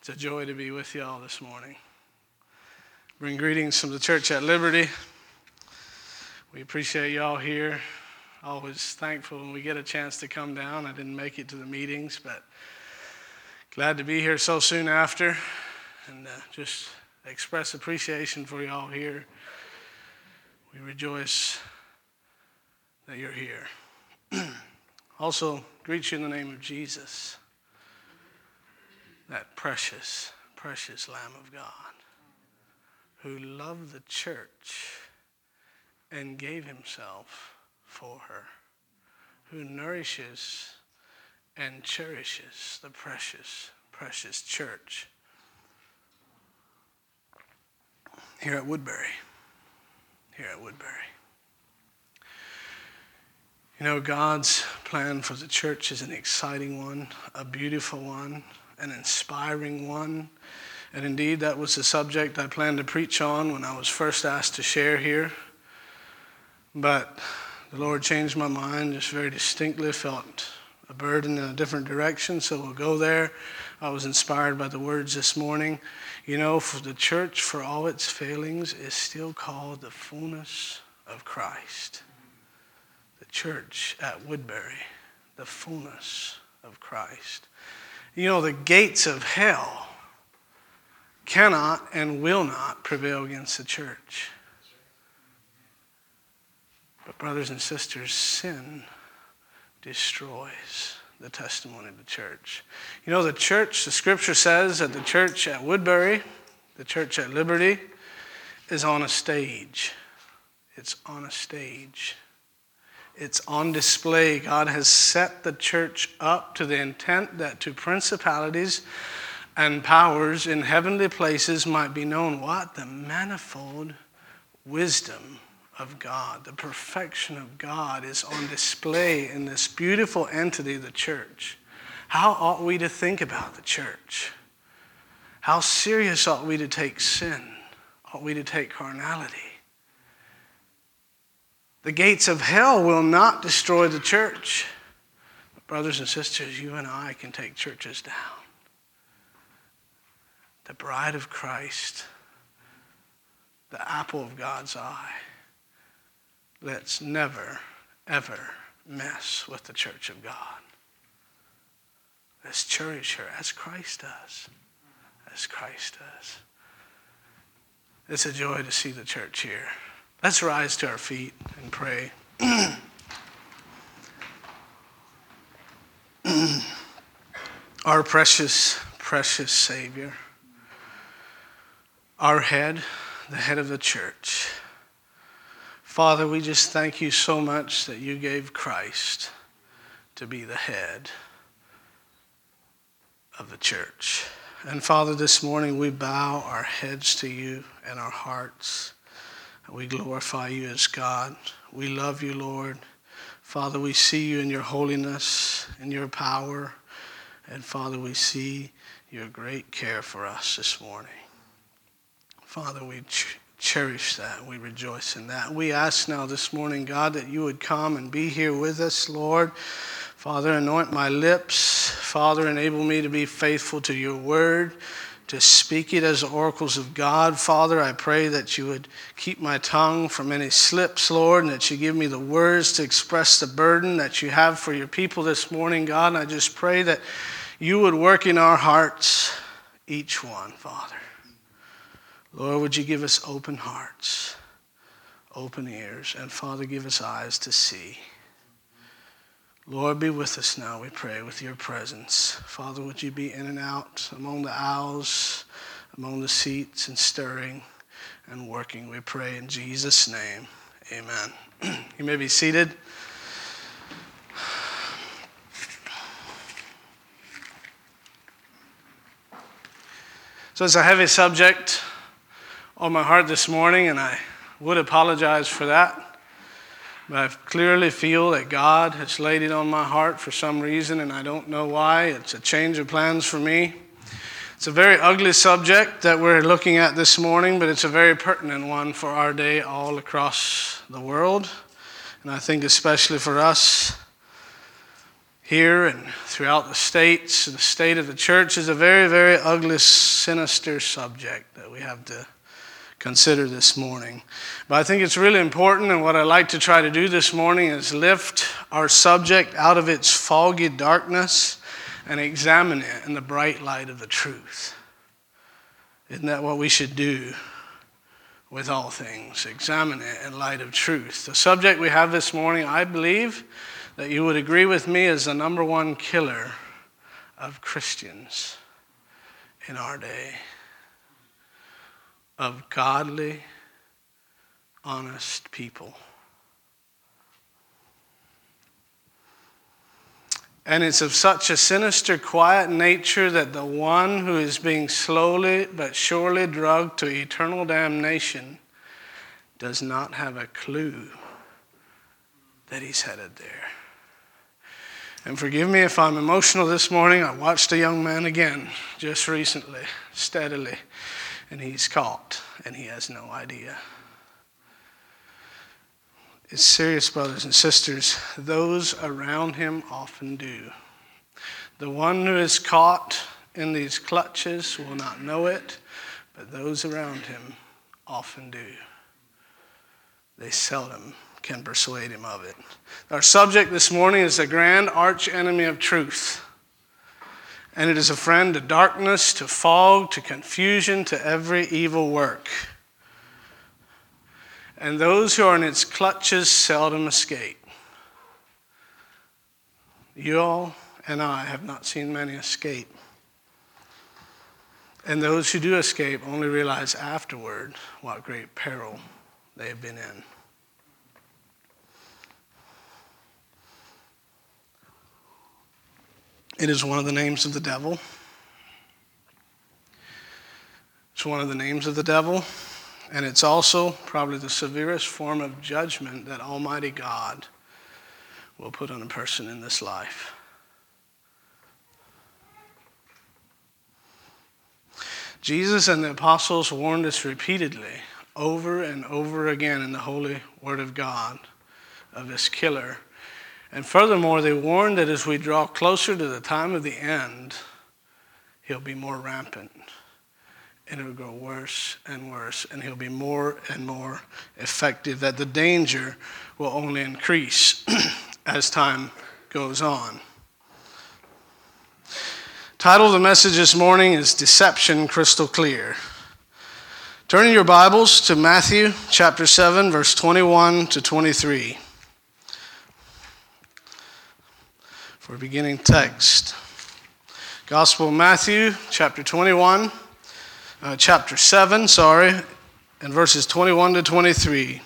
It's a joy to be with you all this morning. Bring greetings from the church at Liberty. We appreciate you all here. Always thankful when we get a chance to come down. I didn't make it to the meetings, but glad to be here so soon after and just express appreciation for you all here. We rejoice that you're here. Also, greet you in the name of Jesus, that precious, precious Lamb of God, who loved the church and gave himself for her, who nourishes and cherishes the precious, precious church here at Woodbury. You know, God's plan for the church is an exciting one, a beautiful one, an inspiring one. And indeed, that was the subject I planned to preach on when I was first asked to share here. But the Lord changed my mind, just very distinctly felt a burden in a different direction, so we'll go there. I was inspired by the words this morning. You know, for the church, for all its failings, is still called the fullness of Christ. The church at Woodbury, the fullness of Christ. You know, the gates of hell cannot and will not prevail against the church. But brothers and sisters, sin destroys the testimony of the church. You know, the church, the scripture says that the church at Woodbury, the church at Liberty, is on a stage. It's on a stage. It's on display. God has set the church up to the intent that to principalities and powers in heavenly places might be known what? The manifold wisdom of God. The perfection of God is on display in this beautiful entity, the church. How ought we to think about the church? How serious ought we to take sin? Ought we to take carnality? The gates of hell will not destroy the church. But brothers and sisters, you and I can take churches down. The bride of Christ, the apple of God's eye. Let's never, ever mess with the church of God. Let's cherish her as Christ does. As Christ does. It's a joy to see the church here. Let's rise to our feet and pray. Our precious, precious Savior, our head, the head of the church. Father, we just thank you so much that you gave Christ to be the head of the church. And Father, this morning we bow our heads to you and our hearts. We glorify you as God. We love you, Lord. Father, we see you in your holiness and your power. And Father, we see your great care for us this morning. Father, we cherish that. We rejoice in that. We ask now this morning, God, that you would come and be here with us, Lord. Father, anoint my lips. Father, enable me to be faithful to your word, to speak it as the oracles of God. Father, I pray that you would keep my tongue from any slips, Lord, and that you give me the words to express the burden that you have for your people this morning, God. And I just pray that you would work in our hearts, each one, Father. Lord, would you give us open hearts, open ears, and Father, give us eyes to see. Lord, be with us now, we pray, with your presence. Father, would you be in and out among the aisles, among the seats, and stirring and working, we pray in Jesus' name. Amen. You may be seated. So it's a heavy subject on my heart this morning, and I would apologize for that. But I clearly feel that God has laid it on my heart for some reason, and I don't know why. It's a change of plans for me. It's a very ugly subject that we're looking at this morning, but it's a very pertinent one for our day all across the world. And I think especially for us here and throughout the states. The state of the church is a very, very ugly, sinister subject that we have to consider this morning. But I think it's really important, and what I like to try to do this morning is lift our subject out of its foggy darkness and examine it in the bright light of the truth. Isn't that what we should do with all things? Examine it in light of truth. The subject we have this morning, I believe that you would agree with me, is the number one killer of Christians in our day. Of godly, honest people. And it's of such a sinister, quiet nature that the one who is being slowly but surely drugged to eternal damnation does not have a clue that he's headed there. And forgive me if I'm emotional this morning. I watched a young man again just recently, steadily, and he's caught, and he has no idea. It's serious, brothers and sisters. Those around him often do. The one who is caught in these clutches will not know it, but those around him often do. They seldom can persuade him of it. Our subject this morning is the grand arch enemy of truth. And it is a friend to darkness, to fog, to confusion, to every evil work. And those who are in its clutches seldom escape. You all and I have not seen many escape. And those who do escape only realize afterward what great peril they have been in. It is one of the names of the devil. It's one of the names of the devil. And it's also probably the severest form of judgment that Almighty God will put on a person in this life. Jesus and the apostles warned us repeatedly, over and over again in the Holy Word of God, of this killer. And furthermore, they warned that as we draw closer to the time of the end, he'll be more rampant. And it'll grow worse and worse. And he'll be more and more effective. That the danger will only increase as time goes on. Title of the message this morning is Deception Crystal Clear. Turn in your Bibles to Matthew chapter 7, verse 21 to 23. For a beginning text. Gospel of Matthew, chapter 7, and verses 21 to 23.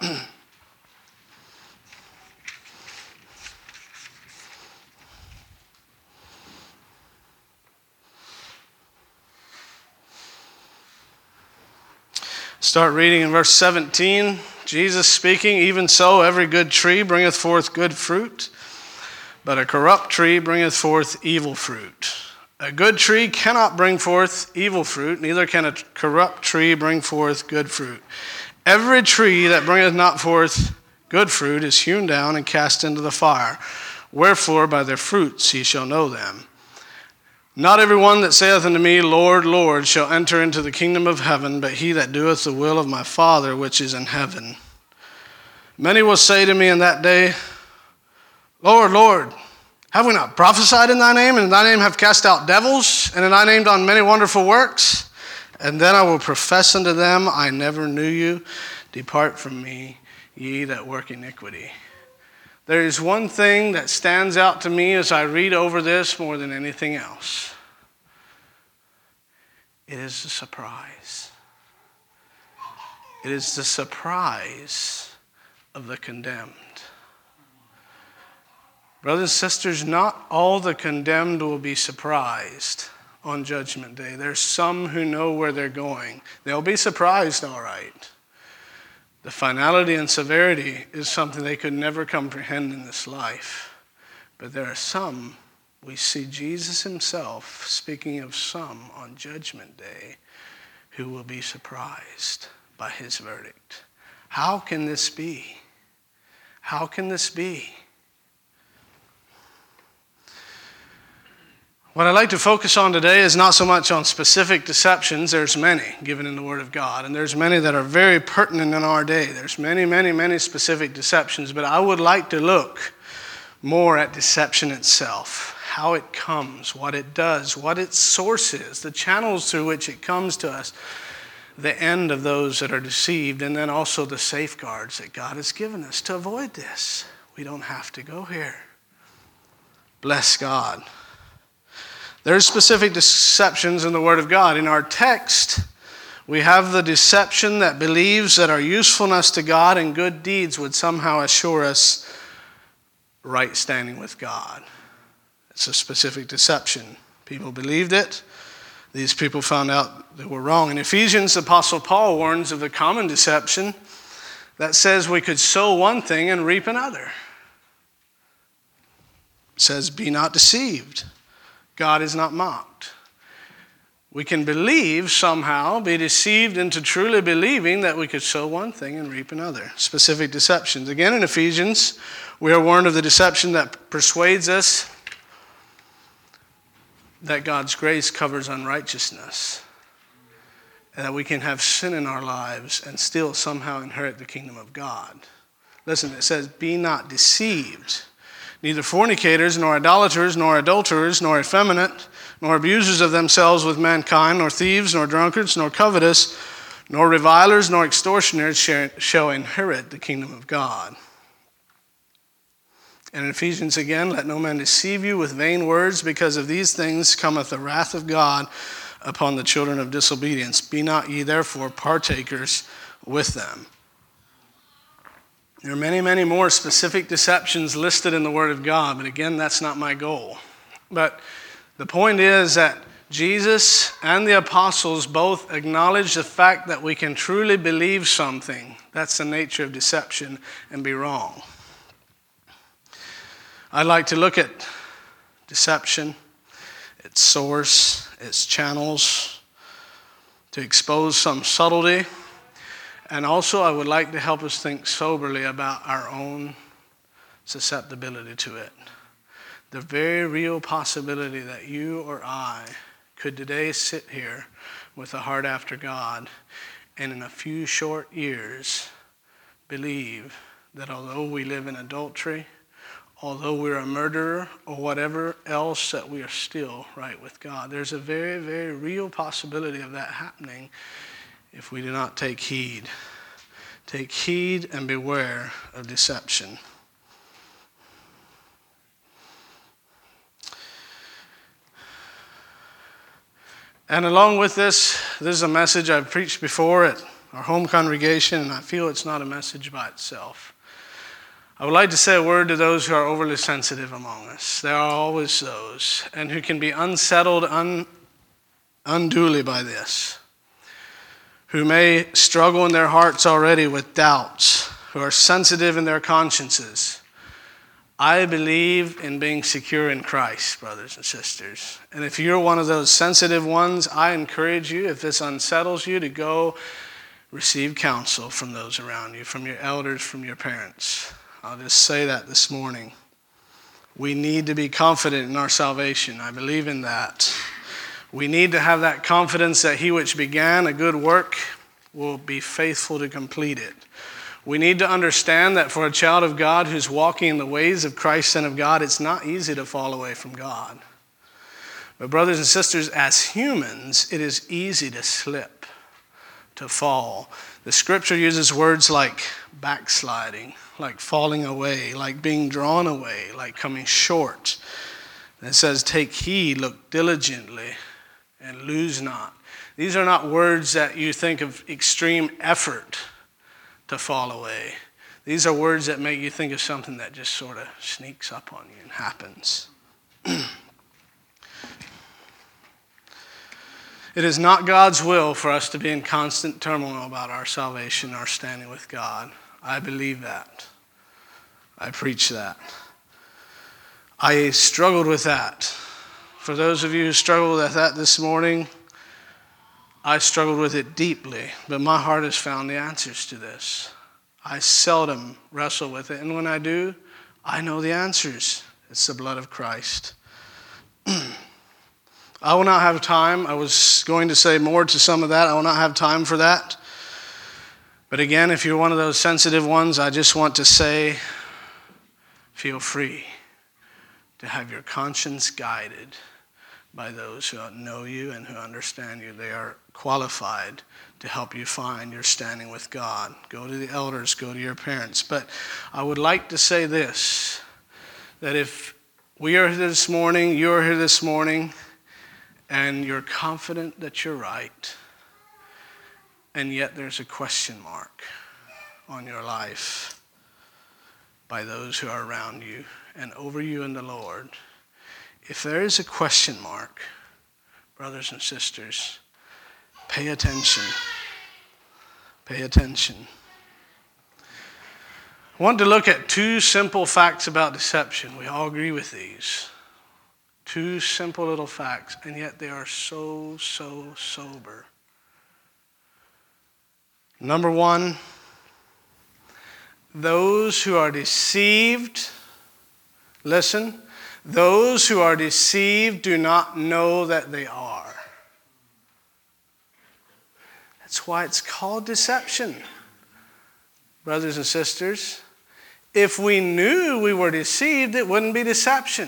Start reading in verse 17. Jesus speaking, "Even so, every good tree bringeth forth good fruit, but a corrupt tree bringeth forth evil fruit. A good tree cannot bring forth evil fruit, neither can a corrupt tree bring forth good fruit. Every tree that bringeth not forth good fruit is hewn down and cast into the fire. Wherefore by their fruits ye shall know them. Not every one that saith unto me, Lord, Lord, shall enter into the kingdom of heaven, but he that doeth the will of my Father which is in heaven. Many will say to me in that day, Lord, Lord, have we not prophesied in thy name, and in thy name have cast out devils, and in thy name done many wonderful works? And then I will profess unto them, I never knew you. Depart from me, ye that work iniquity." There is one thing that stands out to me as I read over this more than anything else. It is the surprise. It is the surprise of the condemned. Brothers and sisters, not all the condemned will be surprised on Judgment Day. There's some who know where they're going. They'll be surprised, all right. The finality and severity is something they could never comprehend in this life. But there are some, we see Jesus himself speaking of some on Judgment Day, who will be surprised by his verdict. How can this be? How can this be? What I'd like to focus on today is not so much on specific deceptions. There's many given in the Word of God, and there's many that are very pertinent in our day. There's many, many, many specific deceptions, but I would like to look more at deception itself, how it comes, what it does, what its source is, the channels through which it comes to us, the end of those that are deceived, and then also the safeguards that God has given us to avoid this. We don't have to go here. Bless God. There's specific deceptions in the Word of God. In our text, we have the deception that believes that our usefulness to God and good deeds would somehow assure us right standing with God. It's a specific deception. People believed it. These people found out they were wrong. In Ephesians, the Apostle Paul warns of the common deception that says we could sow one thing and reap another. It says, be not deceived. God is not mocked. We can believe somehow, be deceived into truly believing that we could sow one thing and reap another. Specific deceptions. Again, in Ephesians, we are warned of the deception that persuades us that God's grace covers unrighteousness, and that we can have sin in our lives and still somehow inherit the kingdom of God. Listen, it says, be not deceived. Neither fornicators, nor idolaters, nor adulterers, nor effeminate, nor abusers of themselves with mankind, nor thieves, nor drunkards, nor covetous, nor revilers, nor extortioners shall inherit the kingdom of God. And in Ephesians again, let no man deceive you with vain words, because of these things cometh the wrath of God upon the children of disobedience. Be not ye therefore partakers with them. There are many, many more specific deceptions listed in the Word of God, but again, that's not my goal. But the point is that Jesus and the apostles both acknowledge the fact that we can truly believe something. That's the nature of deception, and be wrong. I'd like to look at deception, its source, its channels, to expose some subtlety. And also, I would like to help us think soberly about our own susceptibility to it. The very real possibility that you or I could today sit here with a heart after God and in a few short years believe that although we live in adultery, although we're a murderer or whatever else, that we are still right with God. There's a very, very real possibility of that happening if we do not take heed. Take heed and beware of deception. And along with this is a message I've preached before at our home congregation, and I feel it's not a message by itself. I would like to say a word to those who are overly sensitive among us. There are always those, and who can be unsettled unduly by this, who may struggle in their hearts already with doubts, who are sensitive in their consciences. I believe in being secure in Christ, brothers and sisters. And if you're one of those sensitive ones, I encourage you, if this unsettles you, to go receive counsel from those around you, from your elders, from your parents. I'll just say that this morning. We need to be confident in our salvation. I believe in that. We need to have that confidence that he which began a good work will be faithful to complete it. We need to understand that for a child of God who's walking in the ways of Christ and of God, it's not easy to fall away from God. But brothers and sisters, as humans, it is easy to slip, to fall. The scripture uses words like backsliding, like falling away, like being drawn away, like coming short. And it says, take heed, look diligently, and lose not. These are not words that you think of extreme effort to fall away. These are words that make you think of something that just sort of sneaks up on you and happens. It is not God's will for us to be in constant turmoil about our salvation, our standing with God. I believe that. I preach that. I struggled with that. For those of you who struggled with that this morning, I struggled with it deeply, but my heart has found the answers to this. I seldom wrestle with it, and when I do, I know the answers. It's the blood of Christ. I will not have time. I was going to say more to some of that. I will not have time for that. But again, if you're one of those sensitive ones, I just want to say, feel free to have your conscience guided by those who know you and who understand you. They are qualified to help you find your standing with God. Go to the elders, go to your parents. But I would like to say this, that if we are here this morning, you are here this morning, and you're confident that you're right, and yet there's a question mark on your life by those who are around you and over you in the Lord. If there is a question mark, brothers and sisters, pay attention. Pay attention. I want to look at two simple facts about deception. We all agree with these. Two simple little facts, and yet they are so sober. Number one, those who are deceived, listen, those who are deceived do not know that they are. That's why it's called deception. Brothers and sisters, if we knew we were deceived, it wouldn't be deception.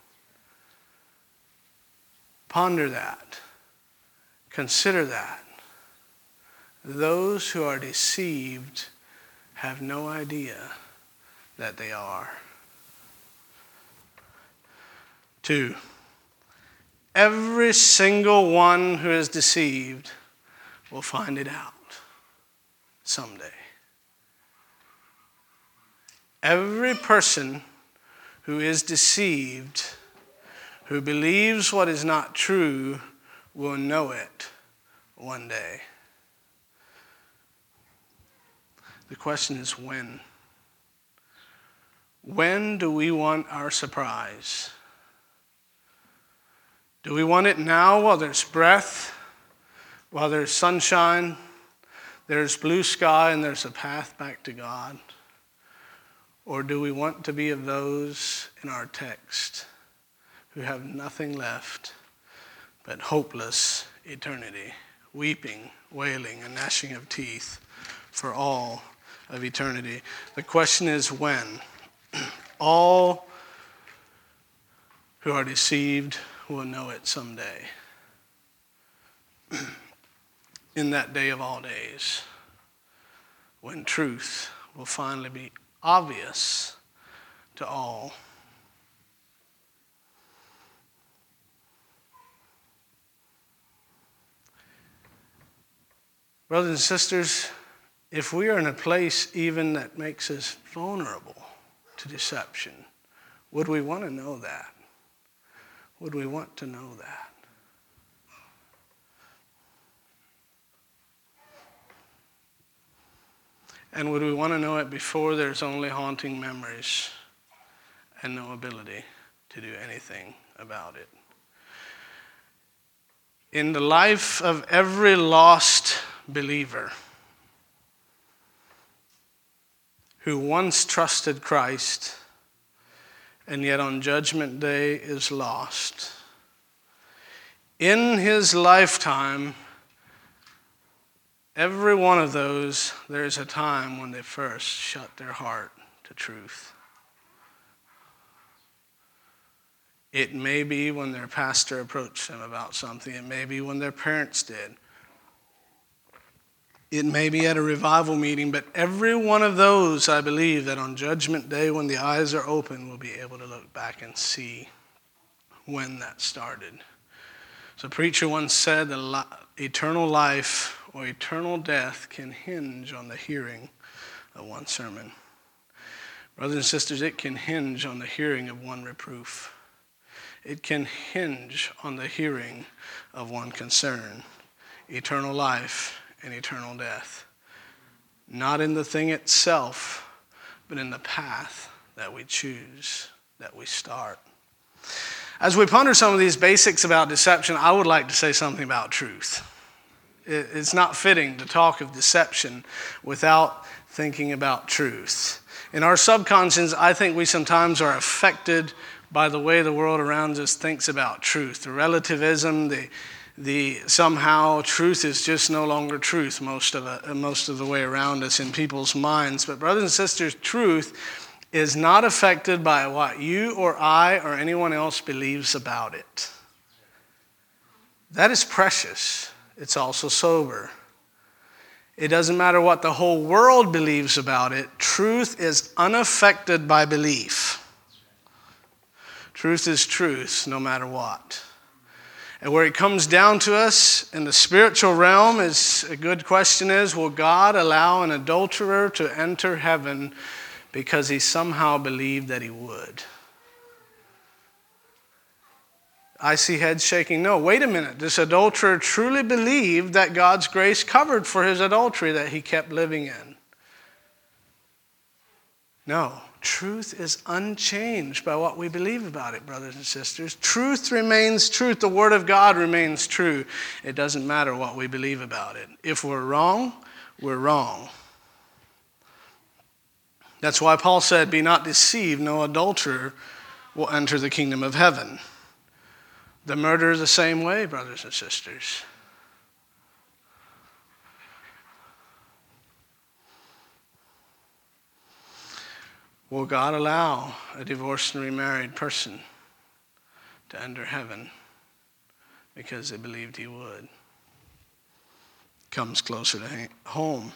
Ponder that. Consider that. Those who are deceived have no idea that they are. 2, every single one who is deceived will find it out someday. Every person who is deceived, who believes what is not true, will know it one day. The question is when? When do we want our surprise? Do we want it now while there's breath, while there's sunshine, there's blue sky, and there's a path back to God? Or do we want to be of those in our text who have nothing left but hopeless eternity, weeping, wailing, and gnashing of teeth for all of eternity? The question is when. All who are deceived will know it someday. In that day of all days, when truth will finally be obvious to all. Brothers and sisters, if we are in a place even that makes us vulnerable to deception, would we want to know that? Would we want to know that? And would we want to know it before there's only haunting memories and no ability to do anything about it? In the life of every lost believer who once trusted Christ and yet on Judgment Day is lost, in his lifetime, every one of those, there is a time when they first shut their heart to truth. It may be when their pastor approached them about something. It may be when their parents did. It may be at a revival meeting, but every one of those, I believe, that on Judgment Day, when the eyes are open, will be able to look back and see when that started. So a preacher once said that eternal life or eternal death can hinge on the hearing of one sermon. Brothers and sisters, it can hinge on the hearing of one reproof. It can hinge on the hearing of one concern. Eternal life and eternal death. Not in the thing itself, but in the path that we choose, that we start. As we ponder some of these basics about deception, I would like to say something about truth. It's not fitting to talk of deception without thinking about truth. In our subconscious, I think we sometimes are affected by the way the world around us thinks about truth. The relativism, the somehow truth is just no longer truth most of the way around us in people's minds. But brothers and sisters, truth is not affected by what you or I or anyone else believes about it. That is precious. It's also sober. It doesn't matter what the whole world believes about it. Truth is unaffected by belief. Truth is truth no matter what. And where it comes down to us in the spiritual realm is, a good question is, will God allow an adulterer to enter heaven because he somehow believed that he would? I see heads shaking. No, wait a minute. This adulterer truly believed that God's grace covered for his adultery that he kept living in. No, truth is unchanged by what we believe about it, brothers and sisters. Truth remains truth. The Word of God remains true. It doesn't matter what we believe about it. If we're wrong, we're wrong. That's why Paul said, "Be not deceived, no adulterer will enter the kingdom of heaven." The murderer the same way, brothers and sisters. Will God allow a divorced and remarried person to enter heaven because they believed he would? Comes closer to home.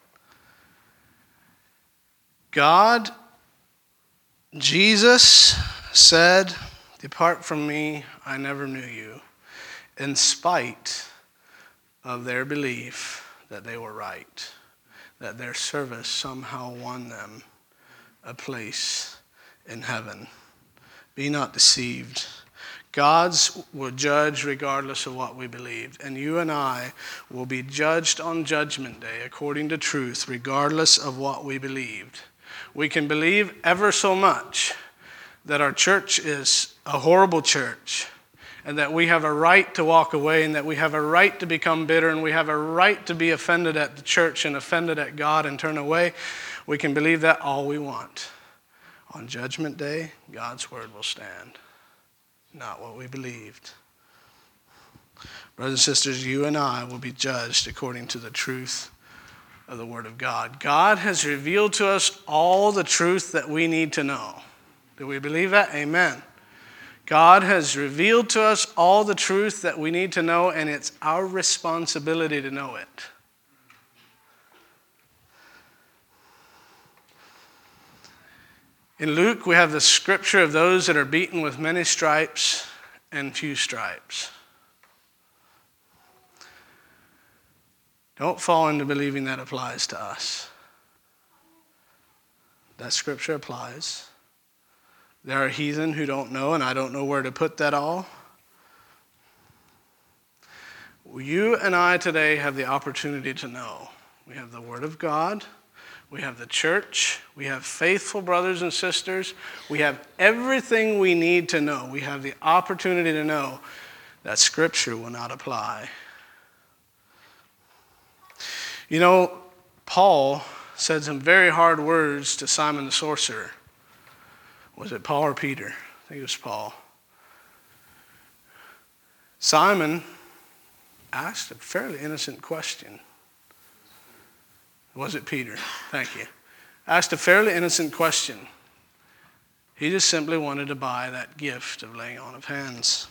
Jesus said, "Depart from me, I never knew you," in spite of their belief that they were right, that their service somehow won them a place in heaven. Be not deceived. God's will judge regardless of what we believed. And you and I will be judged on Judgment Day according to truth, regardless of what we believed. We can believe ever so much that our church is a horrible church, and that we have a right to walk away, and that we have a right to become bitter, and we have a right to be offended at the church and offended at God and turn away. We can believe that all we want. On Judgment Day, God's word will stand, not what we believed. Brothers and sisters, you and I will be judged according to the truth of the Word of God. God has revealed to us all the truth that we need to know. Do we believe that? Amen. God has revealed to us all the truth that we need to know, and it's our responsibility to know it. In Luke, we have the scripture of those that are beaten with many stripes and few stripes. Don't fall into believing that applies to us. That scripture applies. There are heathen who don't know, and I don't know where to put that all. You and I today have the opportunity to know. We have the Word of God. We have the church. We have faithful brothers and sisters. We have everything we need to know. We have the opportunity to know that Scripture will not apply. You know, Paul said some very hard words to Simon the sorcerer. Was it Paul or Peter? I think it was Paul. Simon asked a fairly innocent question. Was it Peter? Thank you. Asked a fairly innocent question. He just simply wanted to buy that gift of laying on of hands.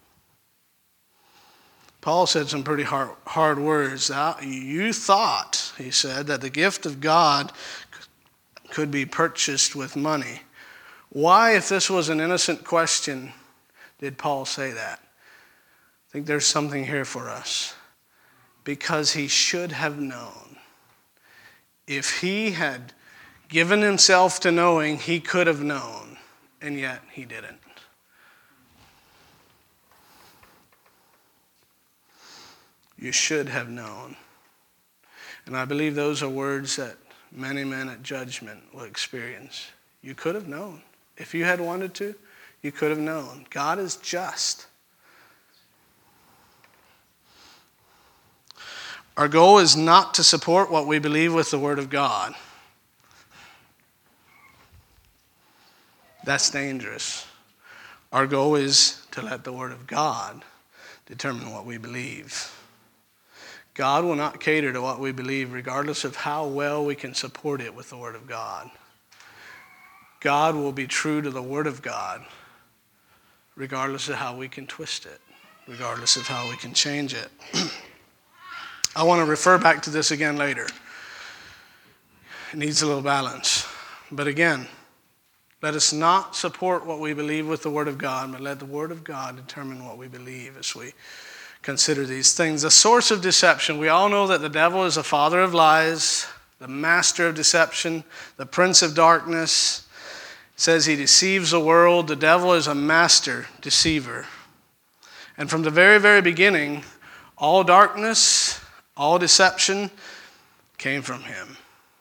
Paul said some pretty hard words. You thought, he said, that the gift of God could be purchased with money. Why, if this was an innocent question, did Paul say that? I think there's something here for us. Because he should have known. If he had given himself to knowing, he could have known, and yet he didn't. You should have known. And I believe those are words that many men at judgment will experience. You could have known. If you had wanted to, you could have known. God is just. Our goal is not to support what we believe with the Word of God. That's dangerous. Our goal is to let the Word of God determine what we believe. God will not cater to what we believe regardless of how well we can support it with the Word of God. God will be true to the Word of God regardless of how we can twist it, regardless of how we can change it. I want to refer back to this again later. It needs a little balance. But again, let us not support what we believe with the Word of God, but let the Word of God determine what we believe as we consider these things. The source of deception. We all know that the devil is the father of lies, the master of deception, the prince of darkness. It says he deceives the world. The devil is a master deceiver. And from the very, very beginning, all darkness, all deception came from him.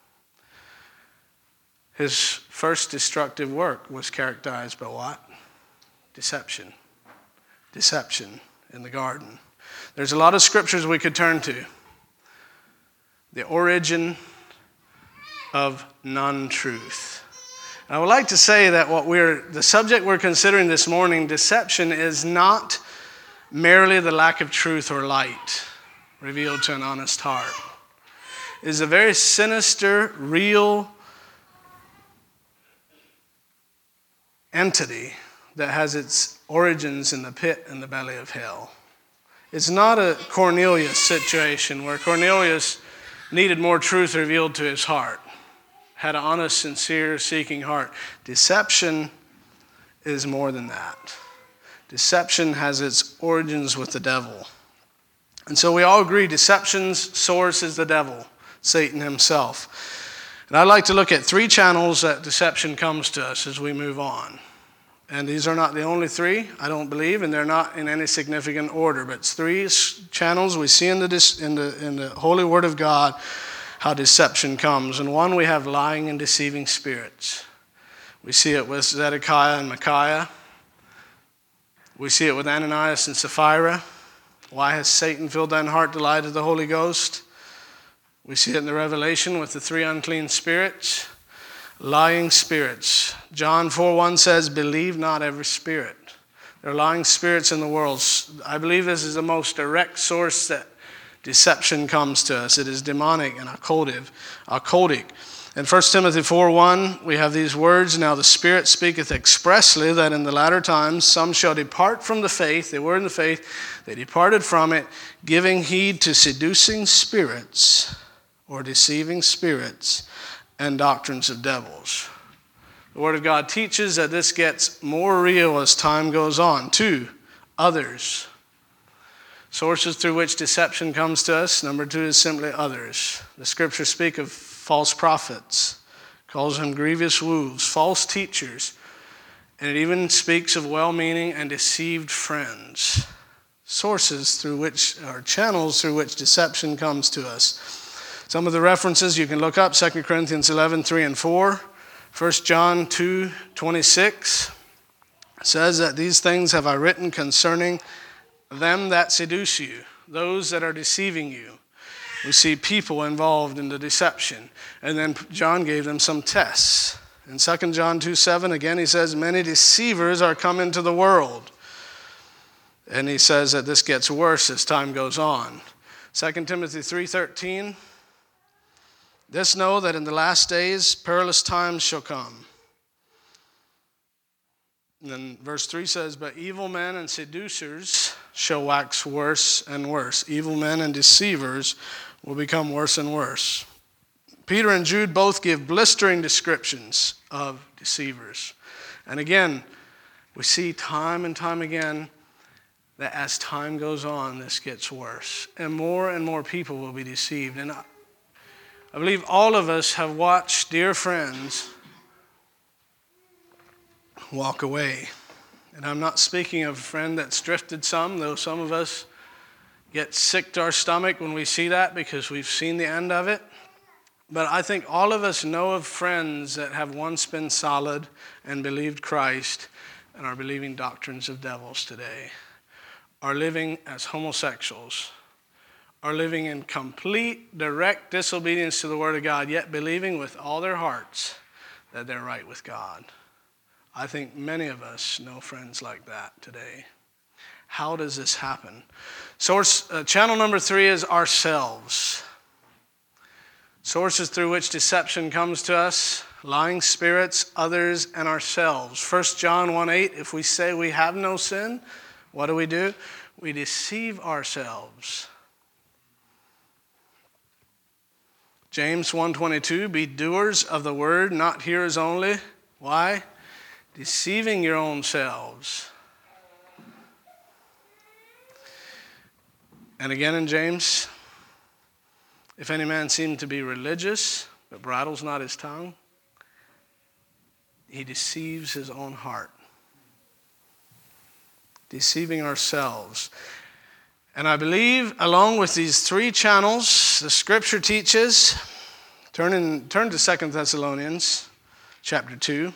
His first destructive work was characterized by what? Deception. Deception in the garden. There's a lot of scriptures we could turn to. The origin of non-truth. And I would like to say that the subject we're considering this morning, deception, is not merely the lack of truth or light revealed to an honest heart. It is a very sinister, real entity that has its origins in the pit and the belly of hell. It's not a Cornelius situation where Cornelius needed more truth revealed to his heart, had an honest, sincere, seeking heart. Deception is more than that. Deception has its origins with the devil. And so we all agree deception's source is the devil, Satan himself. And I'd like to look at 3 channels that deception comes to us as we move on. And these are not the only 3, I don't believe, and they're not in any significant order. But it's 3 channels we see in the Holy Word of God how deception comes. And one, we have lying and deceiving spirits. We see it with Zedekiah and Micaiah. We see it with Ananias and Sapphira. Why has Satan filled thine heart to lie to the Holy Ghost? We see it in the Revelation with the 3 unclean spirits. Lying spirits. John 4:1 says, believe not every spirit. There are lying spirits in the world. I believe this is the most direct source that deception comes to us. It is demonic and occultic. In 1 Timothy 4:1, we have these words, now the Spirit speaketh expressly that in the latter times some shall depart from the faith. They were in the faith. They departed from it, giving heed to seducing spirits or deceiving spirits and doctrines of devils. The Word of God teaches that this gets more real as time goes on. 2, others. Sources through which deception comes to us. Number 2 is simply others. The Scriptures speak of false prophets, calls them grievous wolves, false teachers, and it even speaks of well-meaning and deceived friends. Sources through which, or channels through which deception comes to us. Some of the references you can look up, 2 Corinthians 11:3 and 4. 1 John 2:26 says that these things have I written concerning them that seduce you, those that are deceiving you. We see people involved in the deception. And then John gave them some tests. In 2 John 2:7, again, he says, many deceivers are come into the world. And he says that this gets worse as time goes on. 2 Timothy 3:13, this know that in the last days perilous times shall come. And then verse 3 says, but evil men and seducers shall wax worse and worse. Evil men and deceivers will become worse and worse. Peter and Jude both give blistering descriptions of deceivers. And again, we see time and time again that as time goes on, this gets worse. And more people will be deceived. And I believe all of us have watched dear friends walk away. And I'm not speaking of a friend that's drifted some, though some of us get sick to our stomach when we see that because we've seen the end of it. But I think all of us know of friends that have once been solid and believed Christ and are believing doctrines of devils today, are living as homosexuals, are living in complete, direct disobedience to the Word of God, yet believing with all their hearts that they're right with God. I think many of us know friends like that today. How does this happen? Channel number 3 is ourselves. Sources through which deception comes to us: lying spirits, others, and ourselves. 1 John 1:8, if we say we have no sin, what do? We deceive ourselves. James 1:22, be doers of the word, not hearers only. Why? Deceiving your own selves. And again in James, if any man seem to be religious, but bridles not his tongue, he deceives his own heart. Deceiving ourselves. And I believe, along with these 3 channels, the Scripture teaches, turn to 2 Thessalonians chapter 2.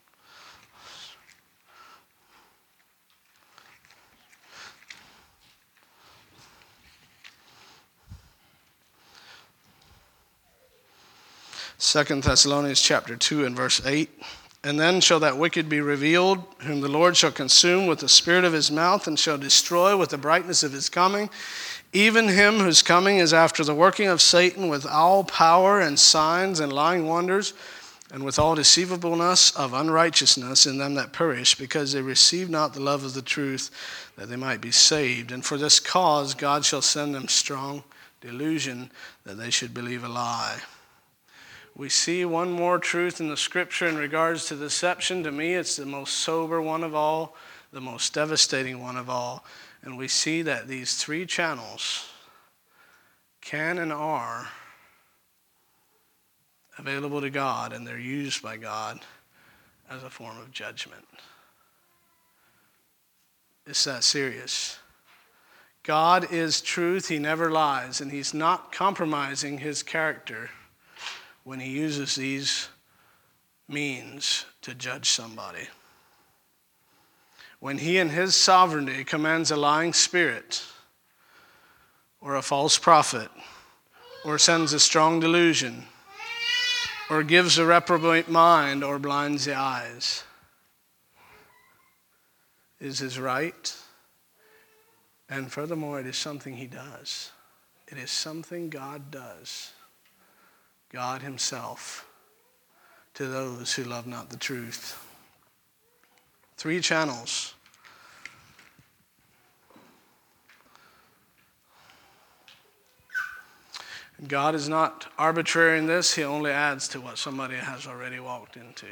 Second Thessalonians chapter 2 and verse 8. And then shall that wicked be revealed, whom the Lord shall consume with the spirit of his mouth, and shall destroy with the brightness of his coming, even him whose coming is after the working of Satan, with all power and signs and lying wonders, and with all deceivableness of unrighteousness in them that perish, because they receive not the love of the truth, that they might be saved. And for this cause God shall send them strong delusion, that they should believe a lie. We see one more truth in the Scripture in regards to deception. To me, it's the most sober one of all, the most devastating one of all. And we see that these 3 channels can and are available to God, and they're used by God as a form of judgment. It's that serious. God is truth. He never lies, and he's not compromising his character when he uses these means to judge somebody. When he in his sovereignty commands a lying spirit or a false prophet or sends a strong delusion or gives a reprobate mind or blinds the eyes, is his right. And furthermore, it is something he does. It is something God does. God himself to those who love not the truth. 3 channels. God is not arbitrary in this. He only adds to what somebody has already walked into.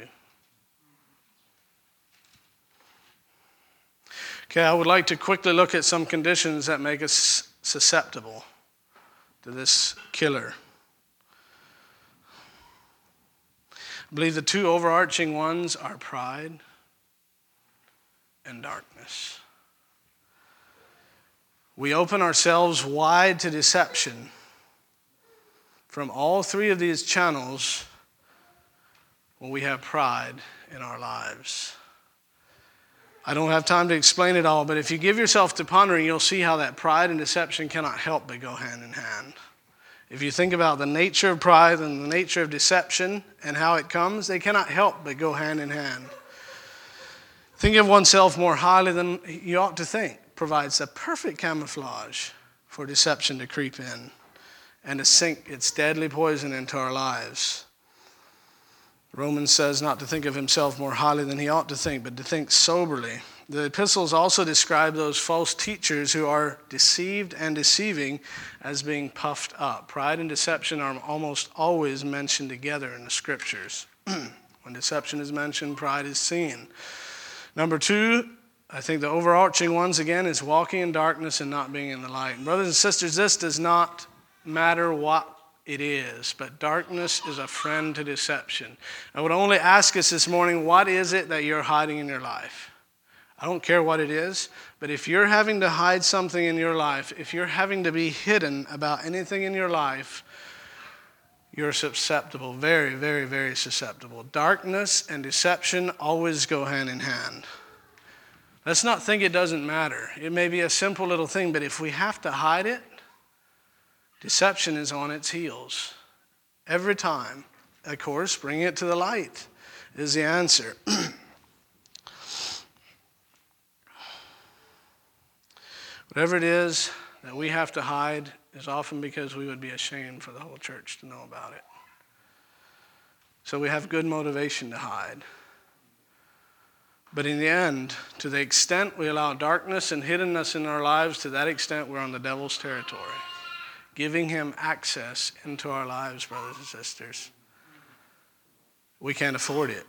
Okay, I would like to quickly look at some conditions that make us susceptible to this killer. I believe the 2 overarching ones are pride and darkness. We open ourselves wide to deception from all 3 of these channels when we have pride in our lives. I don't have time to explain it all, but if you give yourself to pondering, you'll see how that pride and deception cannot help but go hand in hand. If you think about the nature of pride and the nature of deception and how it comes, they cannot help but go hand in hand. Think of oneself more highly than you ought to think provides a perfect camouflage for deception to creep in and to sink its deadly poison into our lives. Romans says not to think of himself more highly than he ought to think, but to think soberly. The epistles also describe those false teachers who are deceived and deceiving as being puffed up. Pride and deception are almost always mentioned together in the Scriptures. When deception is mentioned, pride is seen. Number 2, I think the overarching ones again is walking in darkness and not being in the light. And brothers and sisters, this does not matter what it is, but darkness is a friend to deception. I would only ask us this morning, what is it that you're hiding in your life? I don't care what it is, but if you're having to hide something in your life, if you're having to be hidden about anything in your life, you're susceptible, very, very, very susceptible. Darkness and deception always go hand in hand. Let's not think it doesn't matter. It may be a simple little thing, but if we have to hide it, deception is on its heels. Every time, of course, bringing it to the light is the answer. Whatever it is that we have to hide is often because we would be ashamed for the whole church to know about it. So we have good motivation to hide. But in the end, to the extent we allow darkness and hiddenness in our lives, to that extent we're on the devil's territory, giving him access into our lives, brothers and sisters. We can't afford it.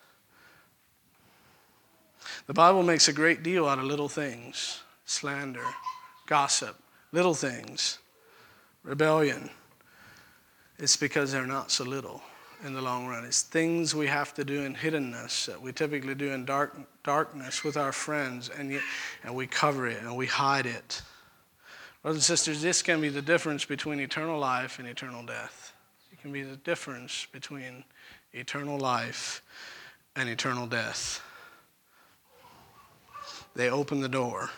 The Bible makes a great deal out of little things: slander, gossip, little things, rebellion. It's because they're not so little in the long run. It's things we have to do in hiddenness that we typically do in darkness with our friends, and we cover it and we hide it. Brothers and sisters, this can be the difference between eternal life and eternal death. It can be the difference between eternal life and eternal death. They open the door.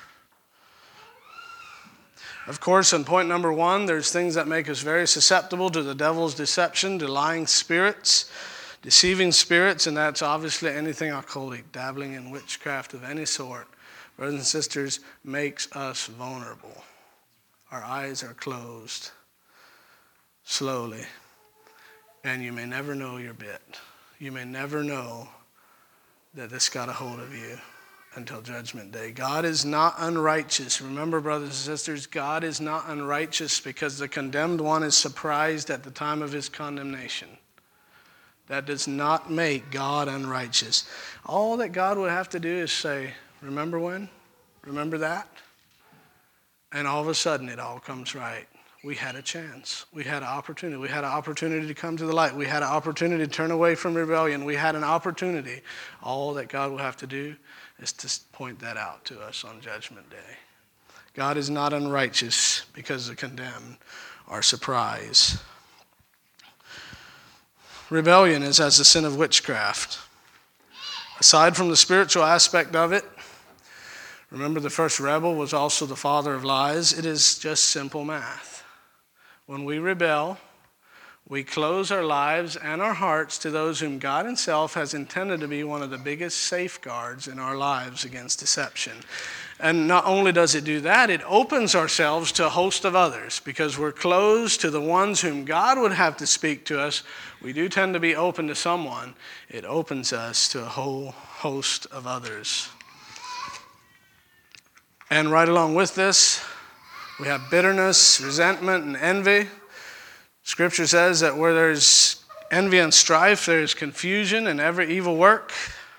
Of course, on point number 1, there's things that make us very susceptible to the devil's deception, to lying spirits, deceiving spirits, and that's obviously anything occultic, dabbling in witchcraft of any sort. Brothers and sisters, makes us vulnerable. Our eyes are closed slowly, and you may never know your bit. You may never know that this got a hold of you until Judgment Day. God is not unrighteous. Remember, brothers and sisters, God is not unrighteous because the condemned one is surprised at the time of his condemnation. That does not make God unrighteous. All that God would have to do is say, remember when? Remember that? And all of a sudden it all comes right. We had a chance. We had an opportunity. We had an opportunity to come to the light. We had an opportunity to turn away from rebellion. We had an opportunity. All that God will have to do is to point that out to us on Judgment Day. God is not unrighteous because the condemned are surprised. Rebellion is as the sin of witchcraft. Aside from the spiritual aspect of it, remember the first rebel was also the father of lies. It is just simple math. When we rebel, we close our lives and our hearts to those whom God himself has intended to be one of the biggest safeguards in our lives against deception. And not only does it do that, it opens ourselves to a host of others. Because we're closed to the ones whom God would have to speak to us, we do tend to be open to someone. It opens us to a whole host of others. And right along with this, we have bitterness, resentment, and envy. Scripture says that where there's envy and strife, there's confusion and every evil work.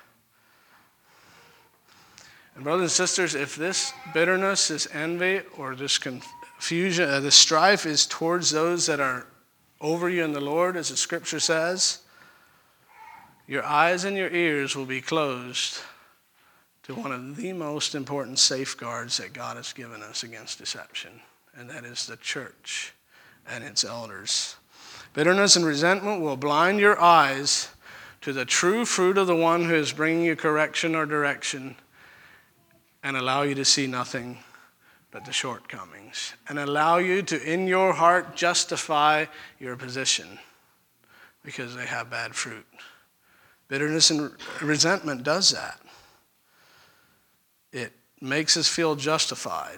And brothers and sisters, if this bitterness, this envy, or this confusion, this strife is towards those that are over you in the Lord, as the Scripture says, your eyes and your ears will be closed to one of the most important safeguards that God has given us against deception, and that is the church and its elders. Bitterness and resentment will blind your eyes to the true fruit of the one who is bringing you correction or direction, and allow you to see nothing but the shortcomings, and allow you to, in your heart, justify your position because they have bad fruit. Bitterness and resentment does that. It makes us feel justified.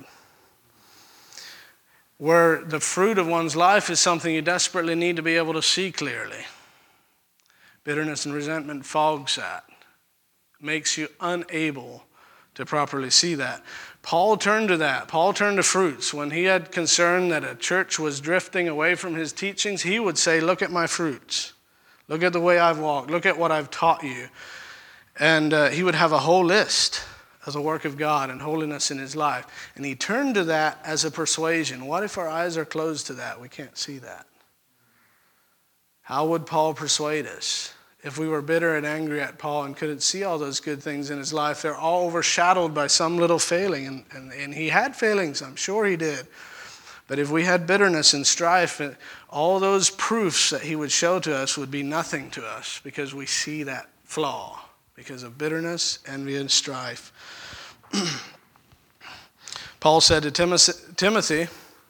Where the fruit of one's life is something you desperately need to be able to see clearly. Bitterness and resentment fogs that, makes you unable to properly see that. Paul turned to that. Paul turned to fruits. When he had concern that a church was drifting away from his teachings, he would say, look at my fruits. Look at the way I've walked. Look at what I've taught you. And he would have a whole list of the work of God and holiness in his life. And he turned to that as a persuasion. What if our eyes are closed to that? We can't see that. How would Paul persuade us? If we were bitter and angry at Paul and couldn't see all those good things in his life, they're all overshadowed by some little failing. And he had failings, I'm sure he did. But if we had bitterness and strife, all those proofs that he would show to us would be nothing to us because we see that flaw because of bitterness, envy, and strife. Paul said to Timothy,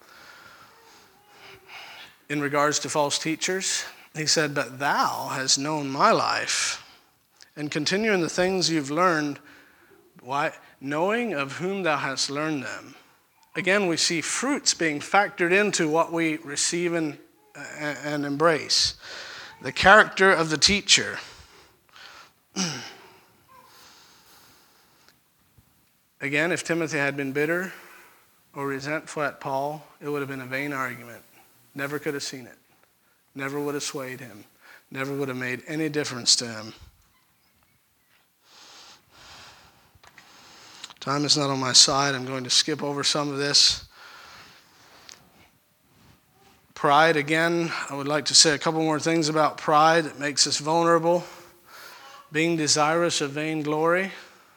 in regards to false teachers, he said, but thou hast known my life, and continue in the things you've learned, why? Knowing of whom thou hast learned them, again, we see fruits being factored into what we receive and embrace. The character of the teacher. Again, if Timothy had been bitter or resentful at Paul, it would have been a vain argument. Never could have seen it. Never would have swayed him. Never would have made any difference to him. Time is not on my side. I'm going to skip over some of this. Pride, again, I would like to say a couple more things about pride. It makes us vulnerable. Being desirous of vainglory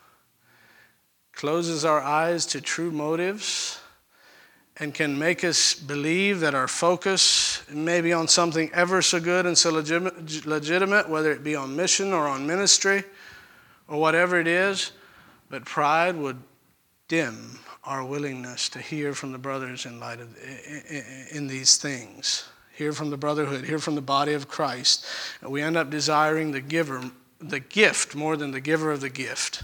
closes our eyes to true motives and can make us believe that our focus may be on something ever so good and so legitimate, whether it be on mission or on ministry or whatever it is. But pride would dim our willingness to hear from the brothers in these things. Hear from the brotherhood, hear from the body of Christ. And we end up desiring the gift more than the giver of the gift.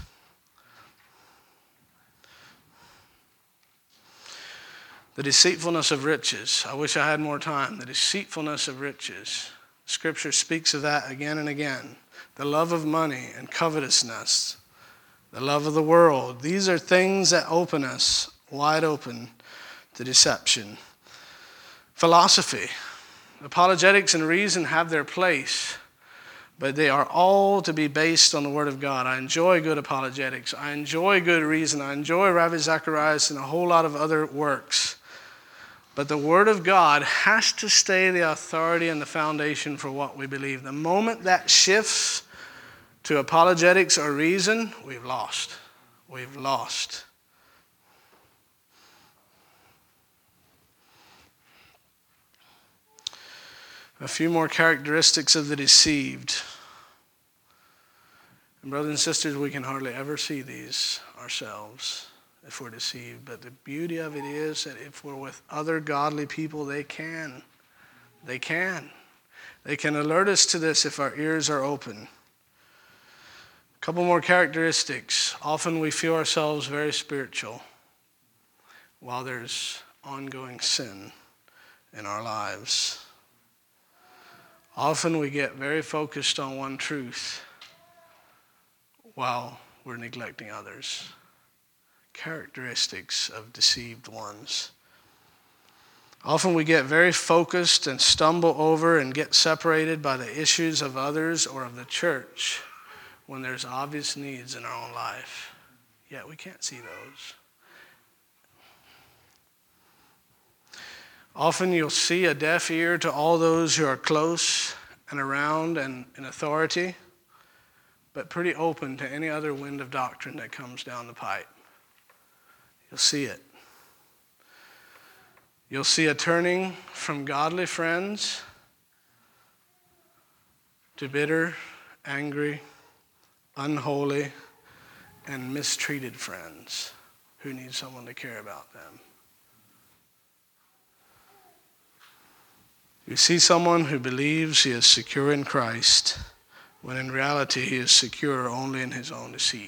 The deceitfulness of riches. I wish I had more time. The deceitfulness of riches. Scripture speaks of that again and again. The love of money and covetousness. The love of the world. These are things that open us wide open to deception. Philosophy. Apologetics and reason have their place, but they are all to be based on the Word of God. I enjoy good apologetics. I enjoy good reason. I enjoy Ravi Zacharias and a whole lot of other works. But the Word of God has to stay the authority and the foundation for what we believe. The moment that shifts to apologetics or reason, we've lost. We've lost. A few more characteristics of the deceived. And brothers and sisters, we can hardly ever see these ourselves if we're deceived. But the beauty of it is that if we're with other godly people, they can. They can alert us to this if our ears are open. A couple more characteristics. Often we feel ourselves very spiritual while there's ongoing sin in our lives. Often we get very focused on one truth while we're neglecting others. Characteristics of deceived ones. Often we get very focused and stumble over and get separated by the issues of others or of the church when there's obvious needs in our own life. Yet we can't see those. Often you'll see a deaf ear to all those who are close and around and in authority, but pretty open to any other wind of doctrine that comes down the pipe. You'll see it. You'll see a turning from godly friends to bitter, angry, unholy, and mistreated friends who need someone to care about them. You see someone who believes he is secure in Christ, when in reality he is secure only in his own deceit.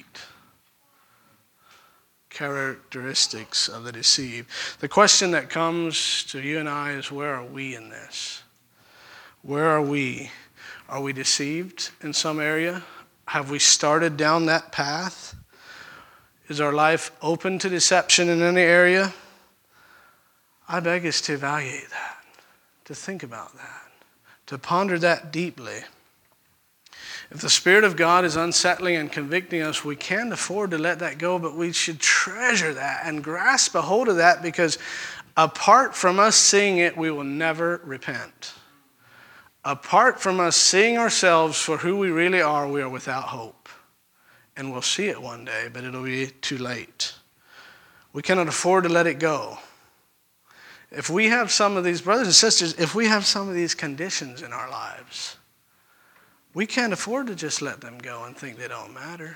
Characteristics of the deceived. The question that comes to you and I is, where are we in this? Where are we? Are we deceived in some area? Have we started down that path? Is our life open to deception in any area? I beg us to evaluate that, to think about that, to ponder that deeply. If the Spirit of God is unsettling and convicting us, we can't afford to let that go, but we should treasure that and grasp a hold of that, because apart from us seeing it, we will never repent. Apart from us seeing ourselves for who we really are, we are without hope. And we'll see it one day, but it'll be too late. We cannot afford to let it go. If we have some of these, brothers and sisters, if we have some of these conditions in our lives, we can't afford to just let them go and think they don't matter.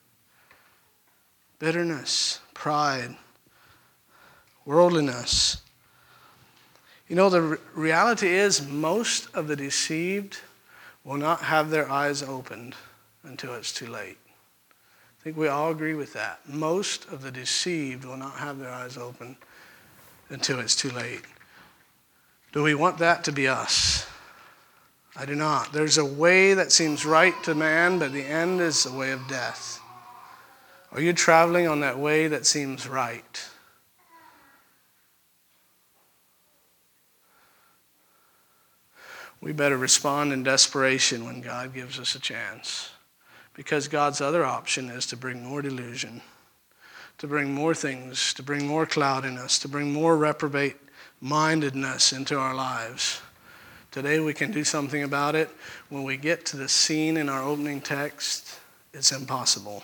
Bitterness, pride, worldliness. You know, the reality is most of the deceived will not have their eyes opened until it's too late. I think we all agree with that. Most of the deceived will not have their eyes open until it's too late. Do we want that to be us? I do not. There's a way that seems right to man, but the end is a way of death. Are you traveling on that way that seems right? We better respond in desperation when God gives us a chance. Because God's other option is to bring more delusion, to bring more things, to bring more cloudiness, to bring more reprobate mindedness into our lives. Today we can do something about it. When we get to the scene in our opening text, it's impossible.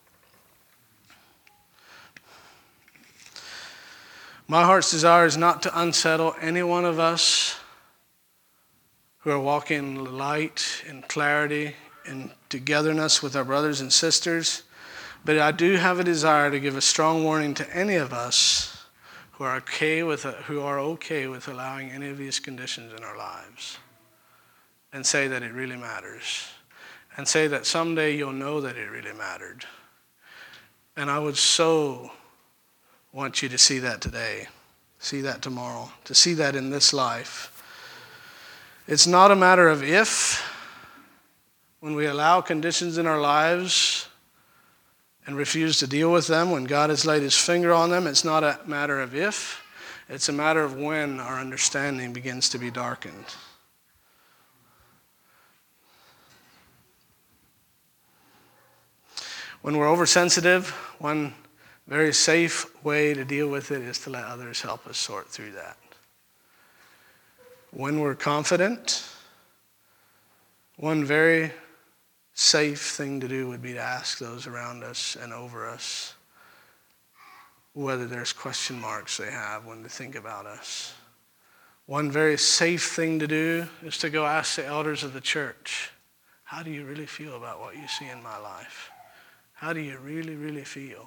My heart's desire is not to unsettle any one of us who are walking in light, in clarity, in togetherness with our brothers and sisters. But I do have a desire to give a strong warning to any of us who are okay with allowing any of these conditions in our lives, and say that it really matters, and say that someday you'll know that it really mattered. And I would so want you to see that today, see that tomorrow, to see that in this life. It's not a matter of if. When we allow conditions in our lives and refuse to deal with them, when God has laid his finger on them, it's not a matter of if, it's a matter of when our understanding begins to be darkened. When we're oversensitive, one very safe way to deal with it is to let others help us sort through that. When we're confident, one very safe thing to do would be to ask those around us and over us whether there's question marks they have when they think about us. One very safe thing to do is to go ask the elders of the church, how do you really feel about what you see in my life? How do you really, really feel?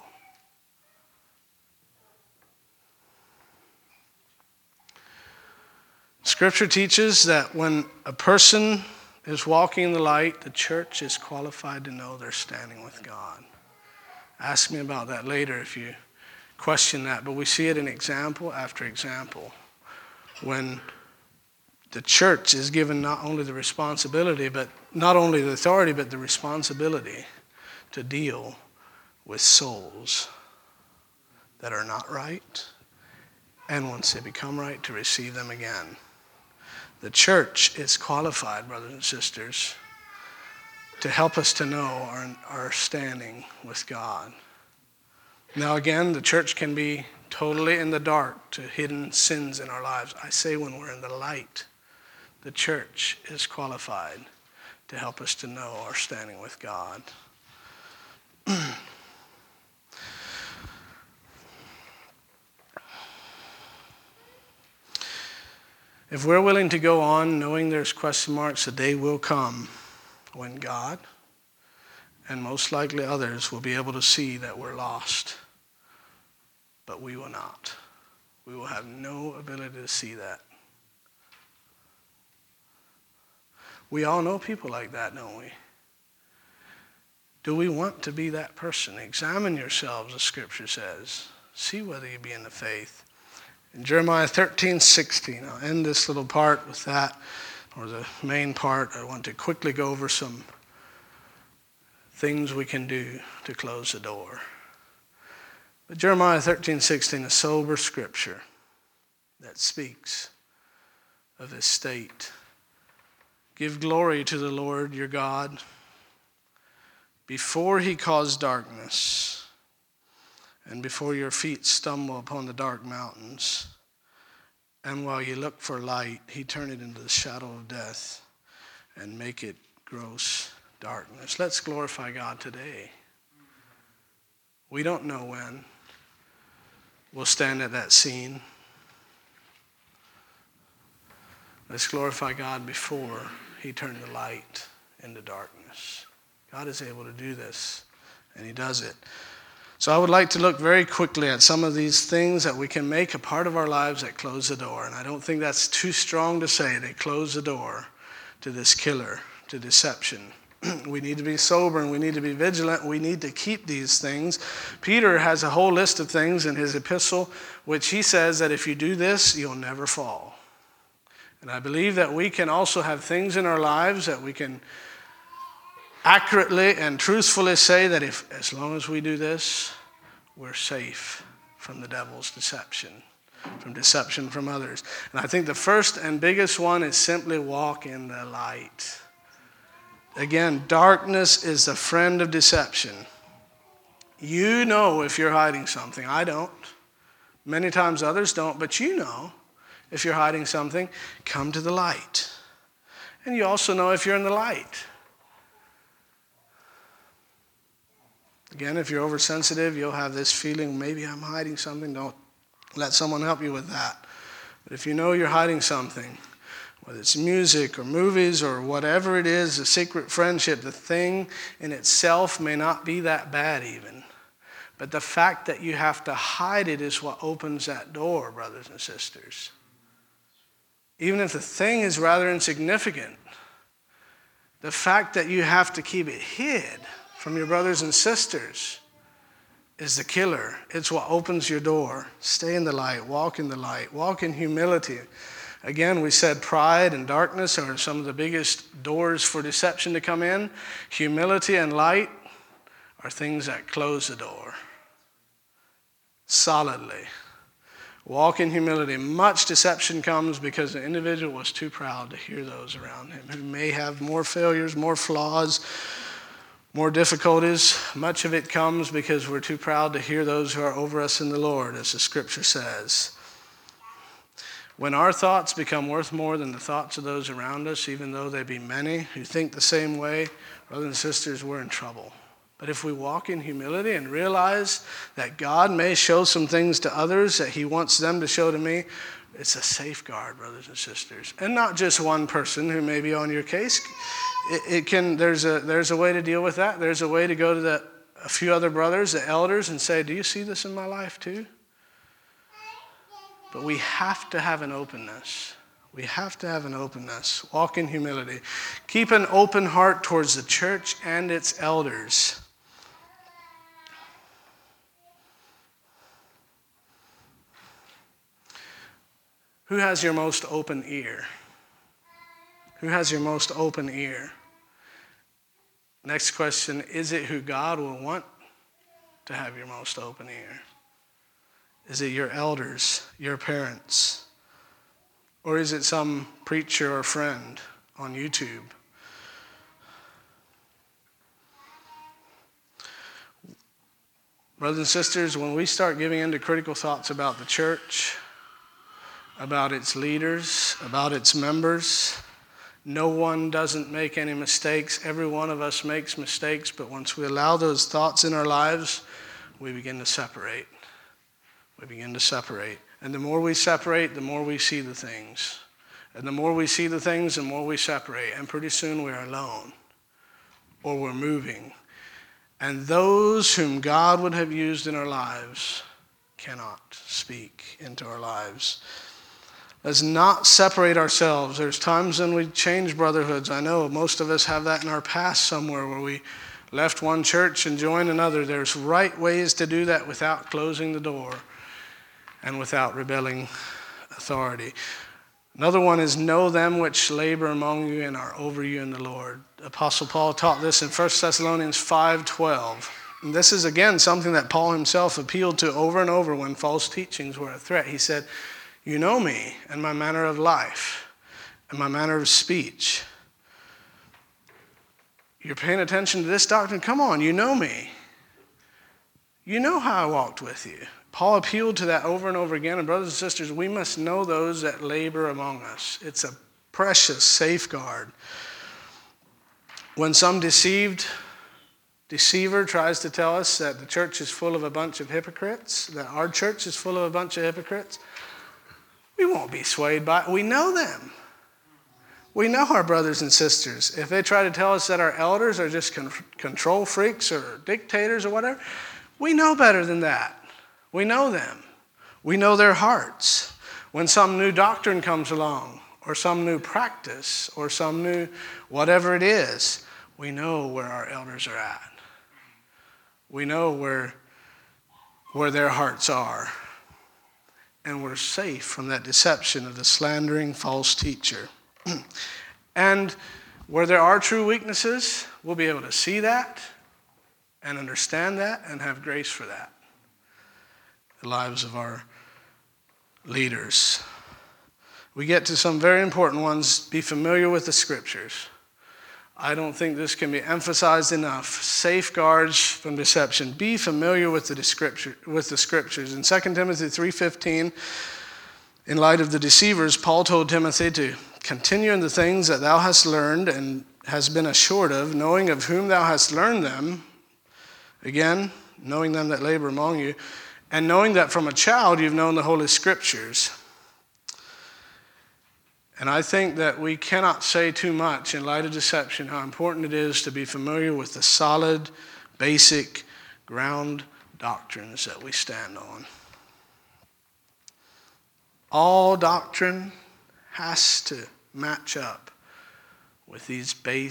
Scripture teaches that when a person is walking in the light, the church is qualified to know they're standing with God. Ask me about that later if you question that. But we see it in example after example. When the church is given not only the responsibility, but not only the authority, but the responsibility to deal with souls that are not right, and once they become right, to receive them again. The church is qualified, brothers and sisters, to help us to know our standing with God. Now again, the church can be totally in the dark to hidden sins in our lives. I say when we're in the light, the church is qualified to help us to know our standing with God. If we're willing to go on knowing there's question marks, a day will come when God and most likely others will be able to see that we're lost. But we will not. We will have no ability to see that. We all know people like that, don't we? Do we want to be that person? Examine yourselves, the scripture says. See whether you be in the faith. In Jeremiah 13:16, I'll end this little part with that, or the main part. I want to quickly go over some things we can do to close the door. But Jeremiah 13:16, a sober scripture that speaks of his state. Give glory to the Lord your God before he caused darkness, and before your feet stumble upon the dark mountains. And while you look for light, he turn it into the shadow of death and make it gross darkness. Let's glorify God today. We don't know when we'll stand at that scene. Let's glorify God before he turned the light into darkness. God is able to do this, and he does it. So I would like to look very quickly at some of these things that we can make a part of our lives that close the door. And I don't think that's too strong to say. They close the door to this killer, to deception. We need to be sober and we need to be vigilant. We need to keep these things. Peter has a whole list of things in his epistle, which he says that if you do this, you'll never fall. And I believe that we can also have things in our lives that we can accurately and truthfully say that if, as long as we do this, we're safe from the devil's deception, from deception from others. And I think the first and biggest one is simply walk in the light. Again, darkness is the friend of deception. You know if you're hiding something. I don't. Many times others don't, but you know if you're hiding something. Come to the light. And you also know if you're in the light. Again, if you're oversensitive, you'll have this feeling, maybe I'm hiding something. Don't let someone help you with that. But if you know you're hiding something, whether it's music or movies or whatever it is, a secret friendship, the thing in itself may not be that bad even. But the fact that you have to hide it is what opens that door, brothers and sisters. Even if the thing is rather insignificant, the fact that you have to keep it hid from your brothers and sisters is the killer. It's what opens your door. Stay in the light, walk in humility. Again, we said pride and darkness are some of the biggest doors for deception to come in. Humility and light are things that close the door solidly. Walk in humility. Much deception comes because the individual was too proud to hear those around him who may have more failures, more flaws, more difficulties. Much of it comes because we're too proud to hear those who are over us in the Lord, as the scripture says. When our thoughts become worth more than the thoughts of those around us, even though they be many who think the same way, brothers and sisters, we're in trouble. But if we walk in humility and realize that God may show some things to others that he wants them to show to me, it's a safeguard, brothers and sisters. And not just one person who may be on your case. There's a way to deal with that. There's a way to go to a few other brothers, the elders, and say, do you see this in my life too? But we have to have an openness. We have to have an openness. Walk in humility. Keep an open heart towards the church and its elders. Who has your most open ear? Who has your most open ear? Next question, is it who God will want to have your most open ear? Is it your elders, your parents? Or is it some preacher or friend on YouTube? Brothers and sisters, when we start giving into critical thoughts about the church, about its leaders, about its members, no one doesn't make any mistakes. Every one of us makes mistakes, but once we allow those thoughts in our lives, we begin to separate. We begin to separate. And the more we separate, the more we see the things. And the more we see the things, the more we separate. And pretty soon we're alone. Or we're moving. And those whom God would have used in our lives cannot speak into our lives. Let's not separate ourselves. There's times when we change brotherhoods. I know most of us have that in our past somewhere where we left one church and joined another. There's right ways to do that without closing the door and without rebelling authority. Another one is know them which labor among you and are over you in the Lord. Apostle Paul taught this in 1 Thessalonians 5:12. And this is again something that Paul himself appealed to over and over when false teachings were a threat. He said, you know me and my manner of life and my manner of speech. You're paying attention to this doctrine? Come on, you know me. You know how I walked with you. Paul appealed to that over and over again. And brothers and sisters, we must know those that labor among us. It's a precious safeguard. When some deceiver tries to tell us that the church is full of a bunch of hypocrites, that our church is full of a bunch of hypocrites, we won't be swayed by it. We know them. We know our brothers and sisters. If they try to tell us that our elders are just control freaks or dictators or whatever, we know better than that. We know them. We know their hearts. When some new doctrine comes along, or some new practice, or some new whatever it is, we know where our elders are at. We know where their hearts are. And we're safe from that deception of the slandering false teacher. And where there are true weaknesses, we'll be able to see that and understand that and have grace for that. The lives of our leaders. We get to some very important ones. Be familiar with the scriptures. I don't think this can be emphasized enough. Safeguards from deception. Be familiar with the scriptures. In 2 Timothy 3:15, in light of the deceivers, Paul told Timothy to continue in the things that thou hast learned and hast been assured of, knowing of whom thou hast learned them. Again, knowing them that labor among you, and knowing that from a child you've known the Holy Scriptures. And I think that we cannot say too much in light of deception how important it is to be familiar with the solid, basic, ground doctrines that we stand on. All doctrine has to match up with these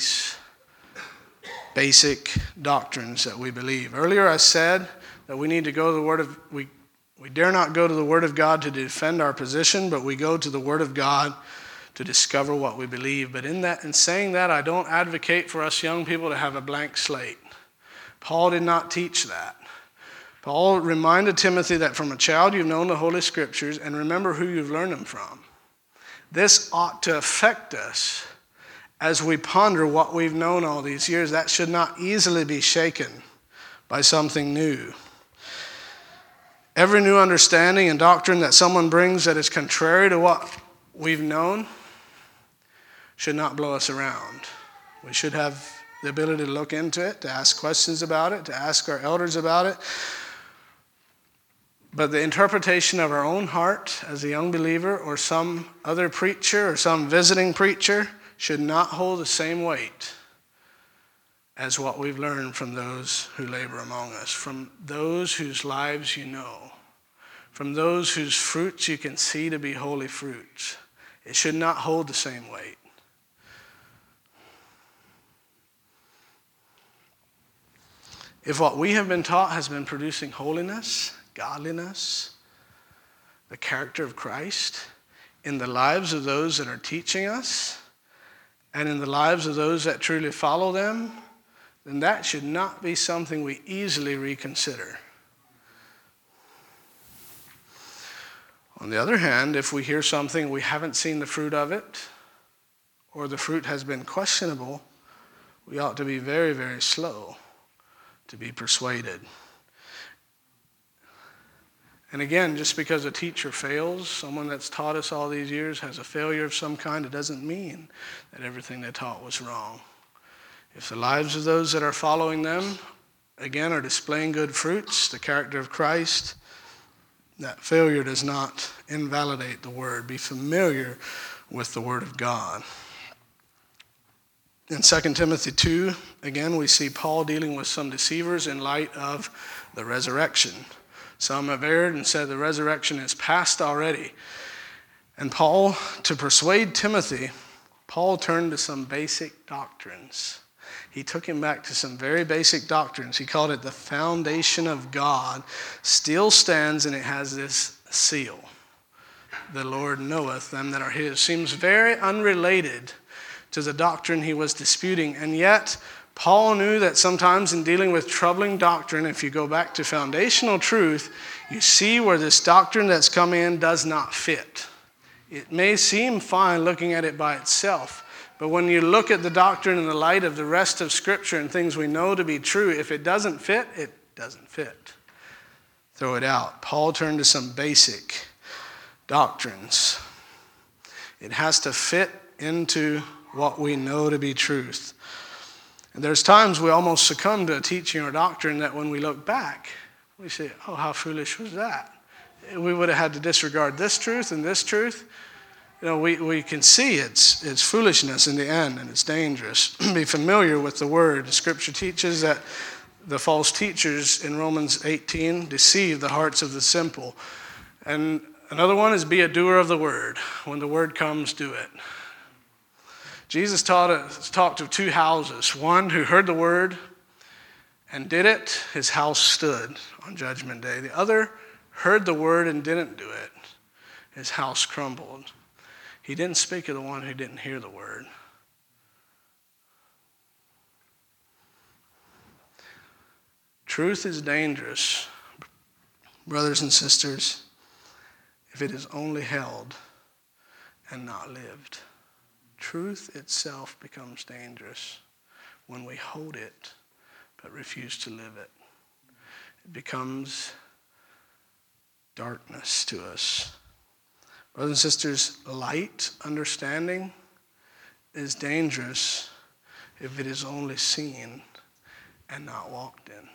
basic doctrines that we believe. Earlier I said that we need to go to the Word of we dare not go to the Word of God to defend our position, but we go to the Word of God to discover what we believe. But in saying that, I don't advocate for us young people to have a blank slate. Paul did not teach that. Paul reminded Timothy that from a child you've known the Holy Scriptures, and remember who you've learned them from. This ought to affect us as we ponder what we've known all these years. That should not easily be shaken by something new. Every new understanding and doctrine that someone brings that is contrary to what we've known should not blow us around. We should have the ability to look into it, to ask questions about it, to ask our elders about it. But the interpretation of our own heart as a young believer or some other preacher or some visiting preacher should not hold the same weight as what we've learned from those who labor among us, from those whose lives you know, from those whose fruits you can see to be holy fruits. It should not hold the same weight. If what we have been taught has been producing holiness, godliness, the character of Christ in the lives of those that are teaching us and in the lives of those that truly follow them, then that should not be something we easily reconsider. On the other hand, if we hear something we haven't seen the fruit of it, or the fruit has been questionable, we ought to be very, very slow to be persuaded. And again, just because a teacher fails, someone that's taught us all these years has a failure of some kind, it doesn't mean that everything they taught was wrong. If the lives of those that are following them, again, are displaying good fruits, the character of Christ, that failure does not invalidate the Word. Be familiar with the Word of God. In 2 Timothy 2, again, we see Paul dealing with some deceivers in light of the resurrection. Some have erred and said the resurrection is past already. And Paul, to persuade Timothy, Paul turned to some basic doctrines. He took him back to some very basic doctrines. He called it the foundation of God. Still stands, and it has this seal. The Lord knoweth them that are his. Seems very unrelated to the doctrine he was disputing. And yet, Paul knew that sometimes in dealing with troubling doctrine, if you go back to foundational truth, you see where this doctrine that's come in does not fit. It may seem fine looking at it by itself, but when you look at the doctrine in the light of the rest of Scripture and things we know to be true, if it doesn't fit, it doesn't fit. Throw it out. Paul turned to some basic doctrines. It has to fit into what we know to be truth. And there's times we almost succumb to a teaching or doctrine that when we look back, we say, oh, how foolish was that? We would have had to disregard this truth and this truth. You know, we can see it's foolishness in the end, and it's dangerous. Be familiar with the Word. The Scripture teaches that the false teachers in Romans 18 deceive the hearts of the simple. And another one is be a doer of the Word. When the Word comes, do it. Jesus talked of two houses. One who heard the word and did it, his house stood on Judgment Day. The other heard the word and didn't do it, his house crumbled. He didn't speak of the one who didn't hear the word. Truth is dangerous, brothers and sisters, if it is only held and not lived. Truth itself becomes dangerous when we hold it but refuse to live it. It becomes darkness to us. Brothers and sisters, light understanding is dangerous if it is only seen and not walked in.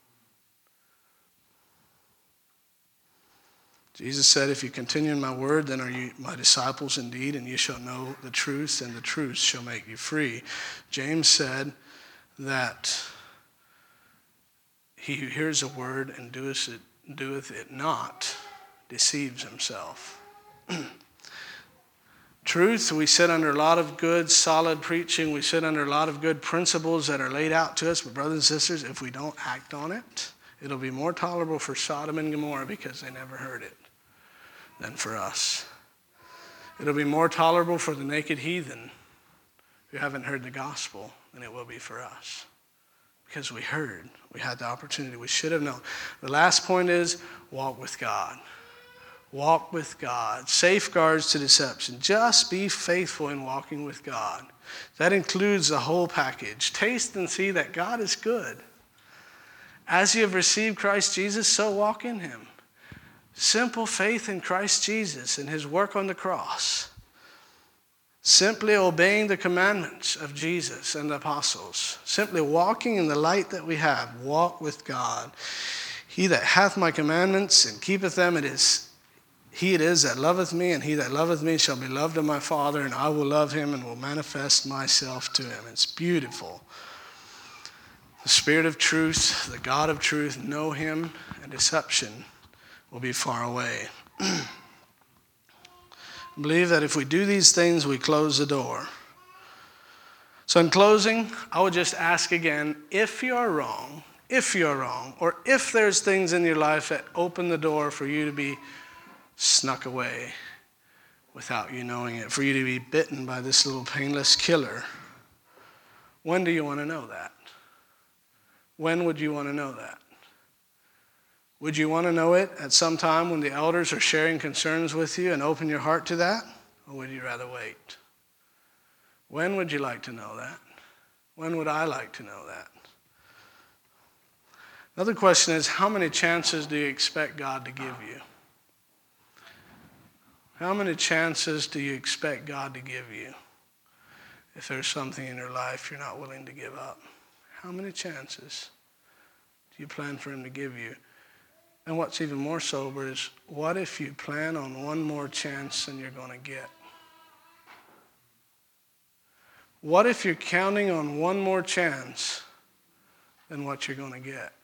Jesus said, if you continue in my word, then are you my disciples indeed, and you shall know the truth, and the truth shall make you free. James said that he who hears a word and doeth it not deceives himself. Truth, we sit under a lot of good, solid preaching. We sit under a lot of good principles that are laid out to us. But brothers and sisters, if we don't act on it, it'll be more tolerable for Sodom and Gomorrah because they never heard it than for us. It'll be more tolerable for the naked heathen who haven't heard the gospel than it will be for us. Because we heard, we had the opportunity, we should have known. The last point is walk with God. Walk with God. Safeguards to deception. Just be faithful in walking with God. That includes the whole package. Taste and see that God is good. As you have received Christ Jesus, so walk in him. Simple faith in Christ Jesus and his work on the cross. Simply obeying the commandments of Jesus and the apostles. Simply walking in the light that we have. Walk with God. He that hath my commandments and keepeth them, he it is that loveth me, and he that loveth me shall be loved of my Father, and I will love him and will manifest myself to him. It's beautiful. The Spirit of truth, the God of truth, know him, and deception will be far away. I believe that if we do these things, we close the door. So in closing, I would just ask again, if you're wrong, or if there's things in your life that open the door for you to be snuck away without you knowing it, for you to be bitten by this little painless killer, when do you want to know that? When would you want to know that? Would you want to know it at some time when the elders are sharing concerns with you and open your heart to that? Or would you rather wait? When would you like to know that? When would I like to know that? Another question is, how many chances do you expect God to give you? How many chances do you expect God to give you if there's something in your life you're not willing to give up? How many chances do you plan for him to give you? And what's even more sober is, what if you plan on one more chance than you're going to get? What if you're counting on one more chance than what you're going to get?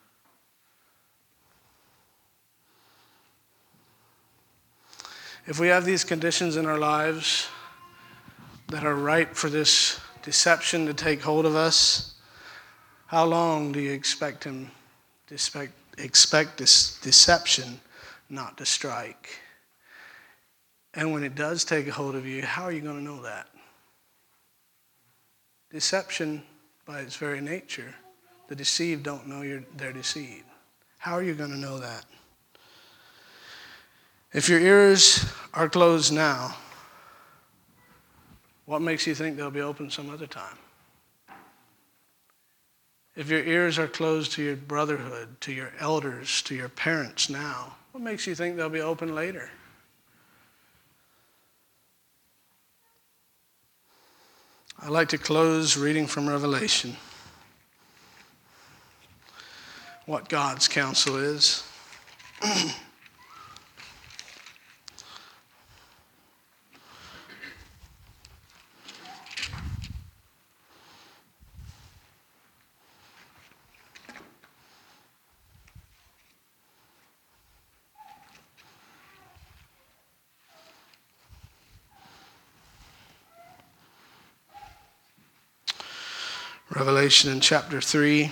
If we have these conditions in our lives that are ripe for this deception to take hold of us, how long do you expect this deception not to strike? And when it does take a hold of you, how are you going to know that? Deception, by its very nature, the deceived don't know they're deceived. How are you going to know that? If your ears are closed now, what makes you think they'll be open some other time? If your ears are closed to your brotherhood, to your elders, to your parents now, what makes you think they'll be open later? I'd like to close reading from Revelation. What God's counsel is. Revelation in chapter 3.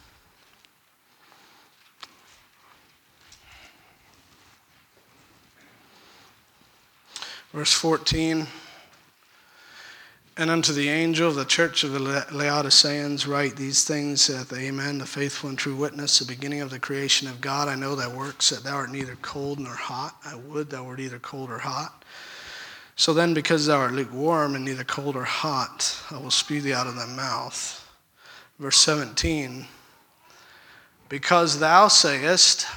Verse 14. And unto the angel of the church of the Laodiceans write these things, saith the Amen, the faithful and true witness, the beginning of the creation of God. I know thy works, that thou art neither cold nor hot. I would thou wert either cold or hot. So then, because thou art lukewarm and neither cold or hot, I will spew thee out of thy mouth. Verse 17. Because thou sayest,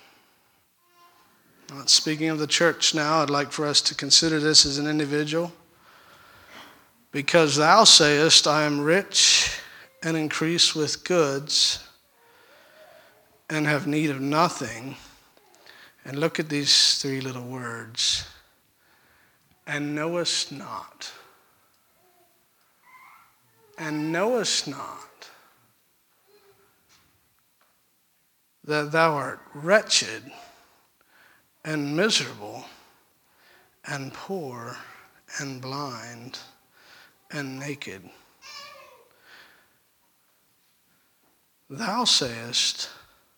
not speaking of the church now, I'd like for us to consider this as an individual. Because thou sayest, I am rich and increase with goods and have need of nothing. And look at these three little words. And knowest not. And knowest not that thou art wretched and miserable and poor and blind and naked. Thou sayest,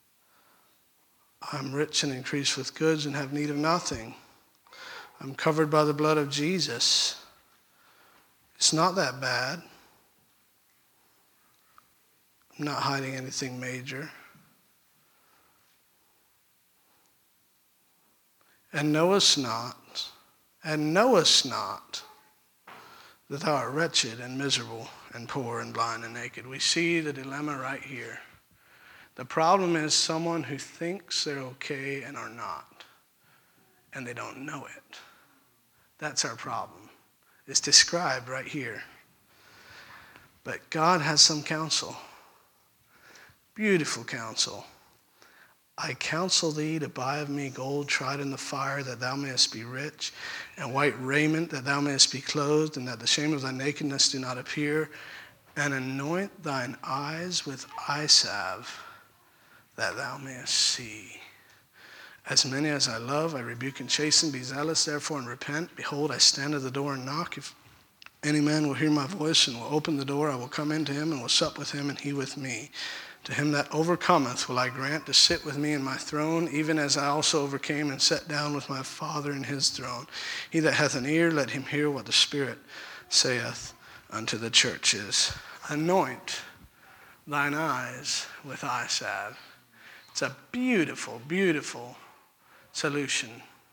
I am rich and increase with goods and have need of nothing. I'm covered by the blood of Jesus. It's not that bad. I'm not hiding anything major. And knowest not that thou art wretched and miserable and poor and blind and naked. We see the dilemma right here. The problem is someone who thinks they're okay and are not, and they don't know it. That's our problem. It's described right here. But God has some counsel. Beautiful counsel. I counsel thee to buy of me gold tried in the fire, that thou mayest be rich, and white raiment, that thou mayest be clothed, and that the shame of thy nakedness do not appear. And anoint thine eyes with eye salve, that thou mayest see. As many as I love, I rebuke and chasten. Be zealous, therefore, and repent. Behold, I stand at the door and knock. If any man will hear my voice and will open the door, I will come into him and will sup with him, and he with me. To him that overcometh will I grant to sit with me in my throne, even as I also overcame and sat down with my Father in his throne. He that hath an ear, let him hear what the Spirit saith unto the churches. Anoint thine eyes with eye salve. It's a beautiful, beautiful solution.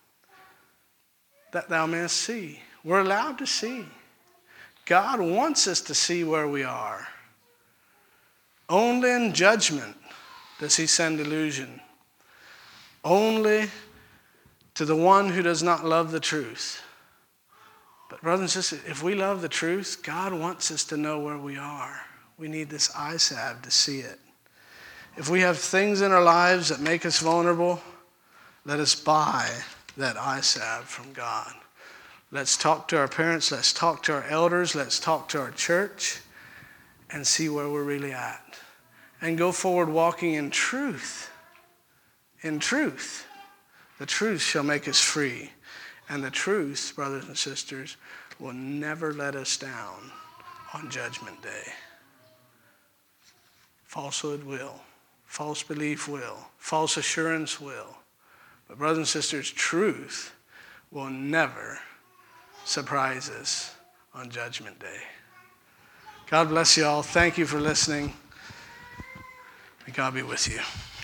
That thou mayest see. We're allowed to see. God wants us to see where we are. Only in judgment does he send illusion. Only to the one who does not love the truth. But brothers and sisters, if we love the truth, God wants us to know where we are. We need this eye salve to see it. If we have things in our lives that make us vulnerable, let us buy that eye salve from God. Let's talk to our parents. Let's talk to our elders. Let's talk to our church and see where we're really at. And go forward walking in truth. In truth. The truth shall make us free. And the truth, brothers and sisters, will never let us down on Judgment Day. Falsehood will. False belief will. False assurance will. But brothers and sisters, truth will never surprise us on Judgment Day. God bless you all. Thank you for listening. May God be with you.